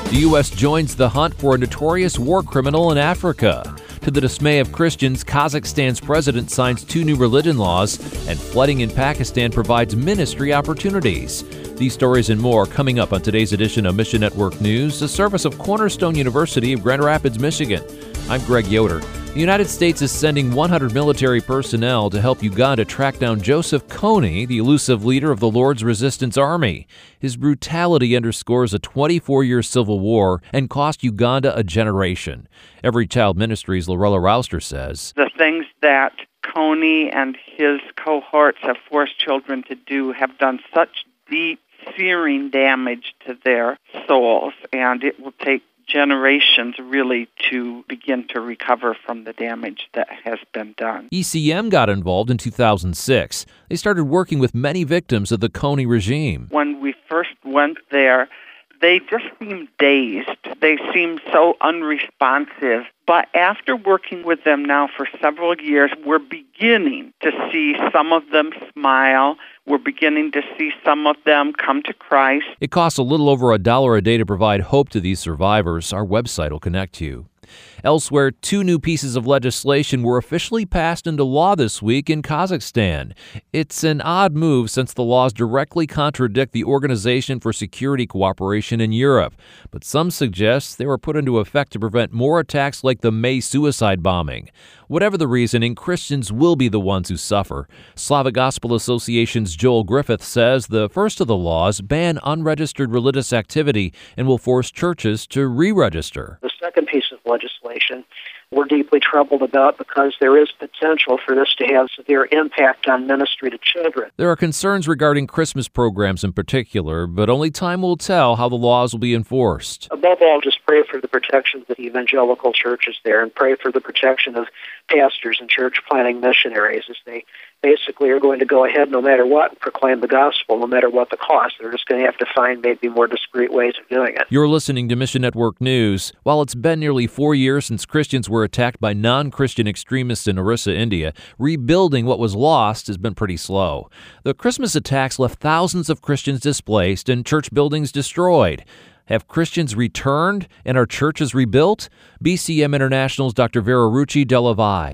The U.S. joins the hunt for a notorious war criminal in Africa. To the dismay of Christians, Kazakhstan's president signs 2 new religion laws, and flooding in Pakistan provides ministry opportunities. These stories and more coming up on today's edition of Mission Network News, a service of Cornerstone University of Grand Rapids, Michigan. I'm Greg Yoder. The United States is sending 100 military personnel to help Uganda track down Joseph Kony, the elusive leader of the Lord's Resistance Army. His brutality underscores a 24-year civil war and cost Uganda a generation. Every Child Ministries' Lorella Rouster says, the things that Kony and his cohorts have forced children to do have done such deep, searing damage to their souls, and it will take generations really to begin to recover from the damage that has been done. ECM got involved in 2006. They started working with many victims of the Kony regime. When we first went there, they just seemed dazed. They seemed so unresponsive. But after working with them now for several years, we're beginning to see some of them smile. We're beginning to see some of them come to Christ. It costs a little over $1 a day to provide hope to these survivors. Our website will connect you. Elsewhere, 2 new pieces of legislation were officially passed into law this week in Kazakhstan. It's an odd move since the laws directly contradict the Organization for Security Cooperation in Europe, but some suggest they were put into effect to prevent more attacks like the May suicide bombing. Whatever the reasoning, Christians will be the ones who suffer. Slavic Gospel Association's Joel Griffith says the first of the laws ban unregistered religious activity and will force churches to re-register. The second piece of legislation we're deeply troubled about because there is potential for this to have severe impact on ministry to children. There are concerns regarding Christmas programs in particular, but only time will tell how the laws will be enforced. Above all, just pray for the protection of the evangelical churches there and pray for the protection of pastors and church planting missionaries as they basically are going to go ahead no matter what and proclaim the gospel no matter what the cost. They're just going to have to find maybe more discreet ways of doing it. You're listening to Mission Network News. While it's been nearly 4 years since Christians were attacked by non-Christian extremists in Orissa, India, rebuilding what was lost has been pretty slow. The Christmas attacks left thousands of Christians displaced and church buildings destroyed. Have Christians returned and are churches rebuilt? BCM International's Dr. Vera Rucci Della Vai.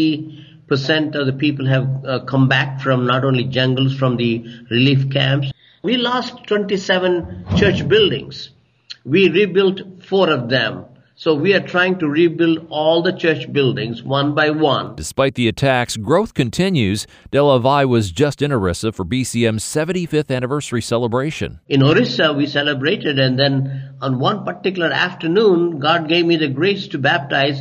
90% of the people have come back from not only jungles, from the relief camps. We lost 27 church buildings. We rebuilt 4 of them. So we are trying to rebuild all the church buildings one by one. Despite the attacks, growth continues. Della Vai was just in Orissa for BCM's 75th anniversary celebration. In Orissa, we celebrated, and then on one particular afternoon, God gave me the grace to baptize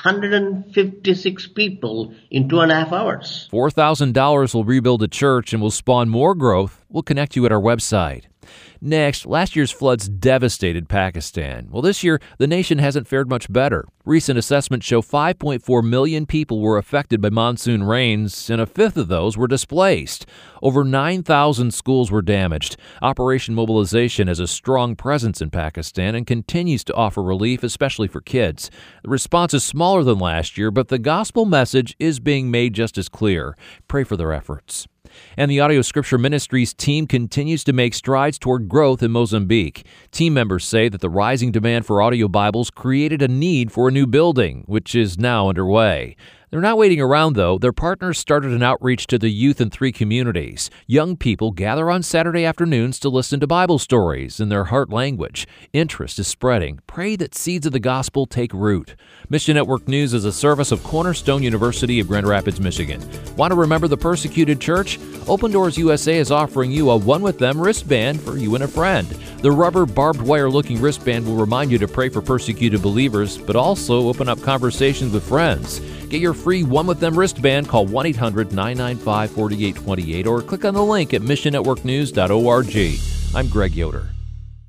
156 people in 2.5 hours. $4,000 will rebuild a church and will spawn more growth. We'll connect you at our website. Next, last year's floods devastated Pakistan. Well, this year, the nation hasn't fared much better. Recent assessments show 5.4 million people were affected by monsoon rains, and a fifth of those were displaced. Over 9,000 schools were damaged. Operation Mobilization has a strong presence in Pakistan and continues to offer relief, especially for kids. The response is smaller than last year, but the gospel message is being made just as clear. Pray for their efforts. And the Audio Scripture Ministries team continues to make strides toward growth in Mozambique. Team members say that the rising demand for audio Bibles created a need for a new building, which is now underway. They're not waiting around, though. Their partners started an outreach to the youth in 3 communities. Young people gather on Saturday afternoons to listen to Bible stories in their heart language. Interest is spreading. Pray that seeds of the gospel take root. Mission Network News is a service of Cornerstone University of Grand Rapids, Michigan. Want to remember the persecuted church? Open Doors USA is offering you a One With Them wristband for you and a friend. The rubber barbed wire-looking wristband will remind you to pray for persecuted believers, but also open up conversations with friends. Get your free One With Them wristband. Call 1-800-995-4828 or click on the link at missionnetworknews.org. I'm Greg Yoder.